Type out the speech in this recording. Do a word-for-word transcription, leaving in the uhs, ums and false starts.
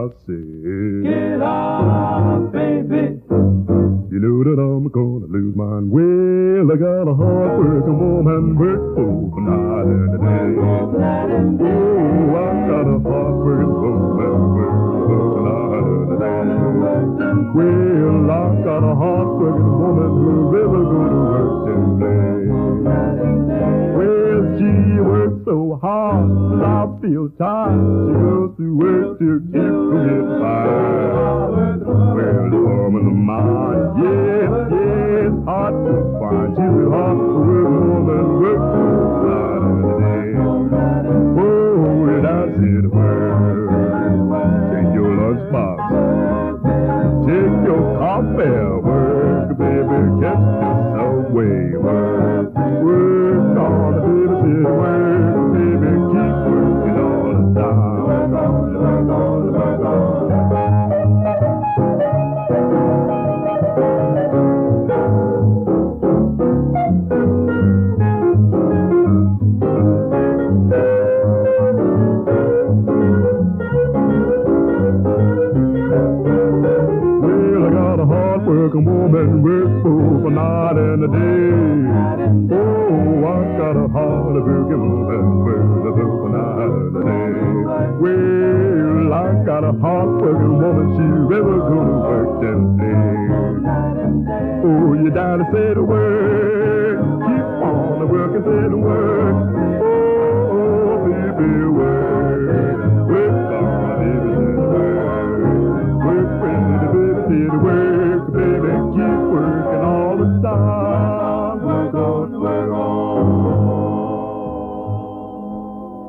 I say, get up, baby. you know that I'm gonna lose mine. Well, I got a hard working woman, work both night and day. Oh, I got a hard working woman, work both night and day. Well, I got a hard working woman who's ever gonna work and play. Well, she works so hard till I feel tired. She goes to work to keep from getting by. Well, the woman of mine, yes, yes, hard to find. She's a hard working woman, work both night and day. Oh, and I said, well, take your lunchbox, take your coffee, work, baby, catch your subway, work, work on the baby, said work, baby, keep working all the time. Work on, work on, work on. Working woman, work both a night and a day. Oh, I got a hard working woman, work both a night and a day. Well, I got a hard working woman, she's ever gonna work and play. Oh, you gotta say the word, keep on working, say the word. Oh, baby, work, work on, baby, say the word. Work, baby, baby, say the word. Baby, keep working all the time. Work on, work on.